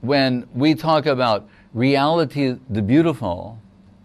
when we talk about reality, the beautiful,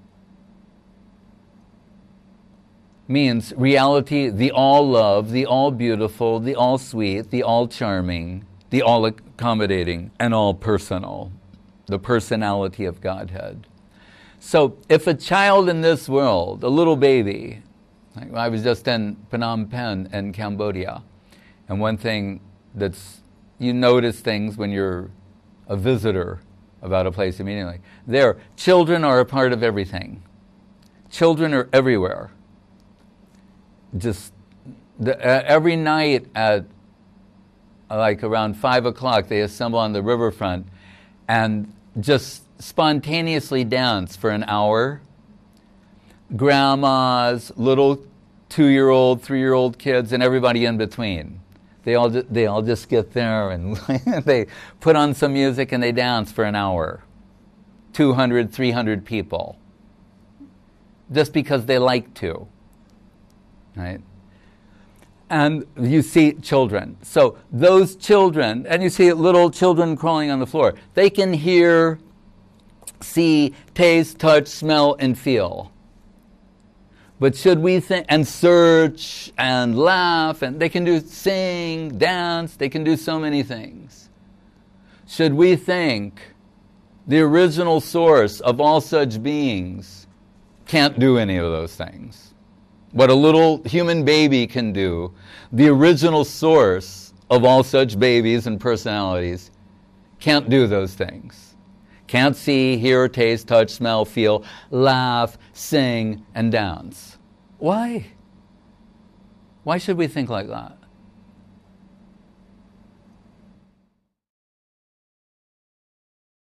means reality, the all love, the all beautiful, the all sweet, the all charming, the all accommodating, and all personal, the personality of Godhead. So if a child in this world, a little baby, I was just in Phnom Penh in Cambodia, and one thing that's, you notice things when you're a visitor about a place immediately. There, children are a part of everything. Children are everywhere. Just every night at like around 5 o'clock, they assemble on the riverfront and just spontaneously dance for an hour. Grandmas, little 2-year-old, 3-year-old kids, and everybody in between. They all just get there and they put on some music and they dance for an hour. 200, 300 people. Just because they like to. Right? And you see children. So those children, and you see little children crawling on the floor, they can hear, see, taste, touch, smell, and feel. But should we think, and search, and laugh, and they can sing, dance, they can do so many things. Should we think the original source of all such beings can't do any of those things? What a little human baby can do, the original source of all such babies and personalities can't do those things. Can't see, hear, taste, touch, smell, feel, laugh, sing, and dance. Why? Why should we think like that?